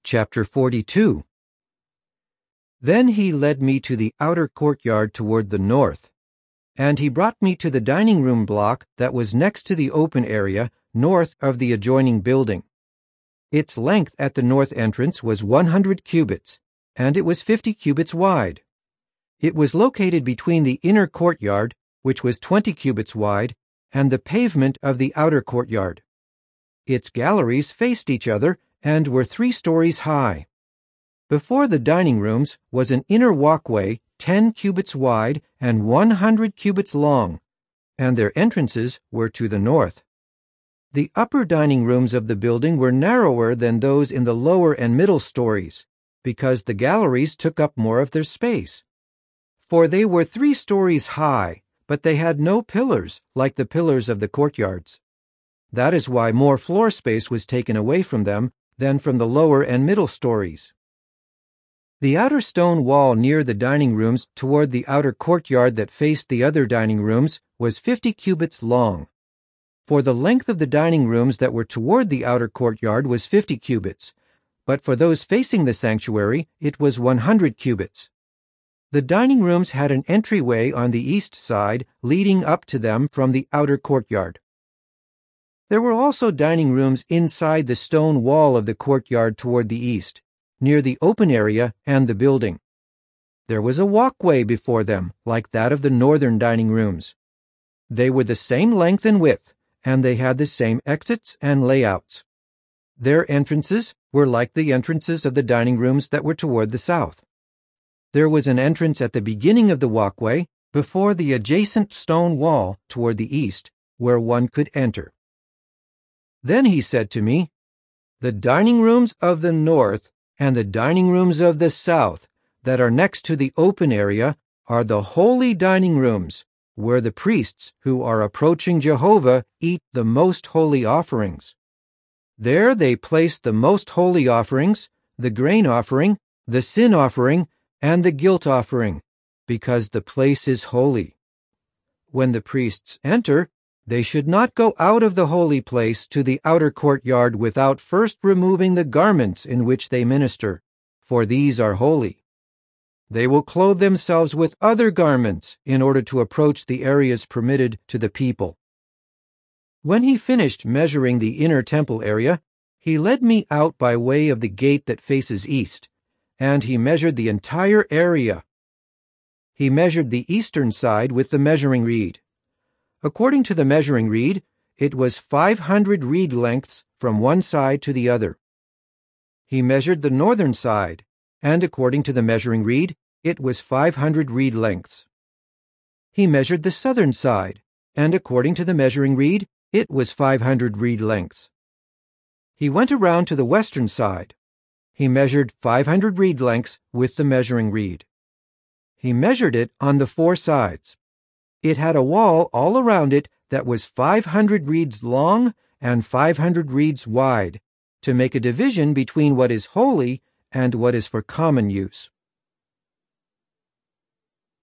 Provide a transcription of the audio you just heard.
Chapter 42. Then he led me to the outer courtyard toward the north, and he brought me to the dining room block that was next to the open area north of the adjoining building. Its length at the north entrance was 100 cubits, and it was 50 cubits wide. It was located between the inner courtyard, which was 20 cubits wide, and the pavement of the outer courtyard. Its galleries faced each other and were 3 stories high. Before the dining rooms was an inner walkway 10 cubits wide and 100 cubits long, and their entrances were to the north. The upper dining rooms of the building were narrower than those in the lower and middle stories, because the galleries took up more of their space. For they were 3 stories high, but they had no pillars like the pillars of the courtyards. That is why more floor space was taken away from them than from the lower and middle stories. The outer stone wall near the dining rooms toward the outer courtyard that faced the other dining rooms was 50 cubits long. For the length of the dining rooms that were toward the outer courtyard was 50 cubits, but for those facing the sanctuary it was 100 cubits. The dining rooms had an entryway on the east side leading up to them from the outer courtyard. There were also dining rooms inside the stone wall of the courtyard toward the east, near the open area and the building. There was a walkway before them, like that of the northern dining rooms. They were the same length and width, and they had the same exits and layouts. Their entrances were like the entrances of the dining rooms that were toward the south. There was an entrance at the beginning of the walkway, before the adjacent stone wall toward the east, where one could enter. Then he said to me, "The dining rooms of the north and the dining rooms of the south that are next to the open area are the holy dining rooms, where the priests who are approaching Jehovah eat the most holy offerings. There they place the most holy offerings, the grain offering, the sin offering, and the guilt offering, because the place is holy. When the priests enter, they should not go out of the holy place to the outer courtyard without first removing the garments in which they minister, for these are holy. They will clothe themselves with other garments in order to approach the areas permitted to the people." When he finished measuring the inner temple area, he led me out by way of the gate that faces east, and he measured the entire area. He measured the eastern side with the measuring reed. According to the measuring reed, it was 500 reed lengths from one side to the other. He measured the northern side, and according to the measuring reed, it was 500 reed lengths. He measured the southern side, and according to the measuring reed, it was 500 reed lengths. He went around to the western side. He measured 500 reed lengths with the measuring reed. He measured it on the 4 sides. It had a wall all around it that was 500 reeds long and 500 reeds wide, to make a division between what is holy and what is for common use.